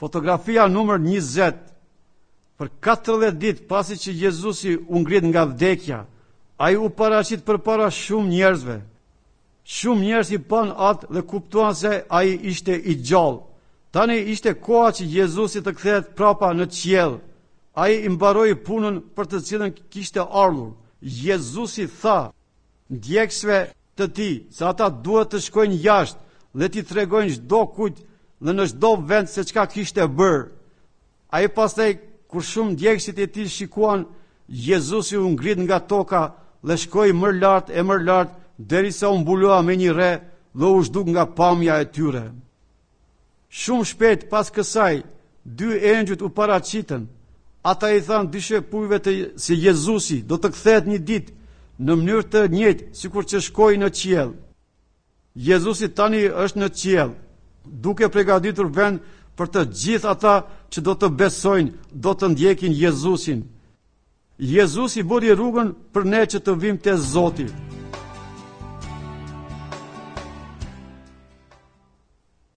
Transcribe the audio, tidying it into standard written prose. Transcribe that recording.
Fotografia numër 20. Për 14 ditë pasi që Jezusi u ngrit nga vdekja, ai u paraqit përpara shumë njerëzve. Shumë njerëz i pan atë dhe kuptuan se ai ishte i gjallë. Tani ishte koha që Jezusi të kthehet prapa në qiell. Ai i mbaroi punën për të cilën kishte ardhur. Jezusi tha ndjekësve të tij se ata duhet të shkojnë jashtë dhe t'i tregojnë çdo kujt dhe në çdo vend se çka kishte bërë. Ai pastaj kur shumë ndjekësit e tij shikuan, Jezusi u ngrit nga toka dhe shkoi më lart derisa u mbulua me një re dhe u zhduk nga pamja e tyre. Shumë shpejt pas kësaj, 2 engjëjt u paraqitën. Ata i thanë dishepujve se Jezusi do të kthehet një ditë në mënyrë të njëjtë sikur që shkoi në qiell. Jezusi tani është në qiell, duke përgatitur vend për të gjithë ata që do të besojnë, do të ndjekin Jezusin. Jezusi bëri rrugën për ne që të vim te Zoti.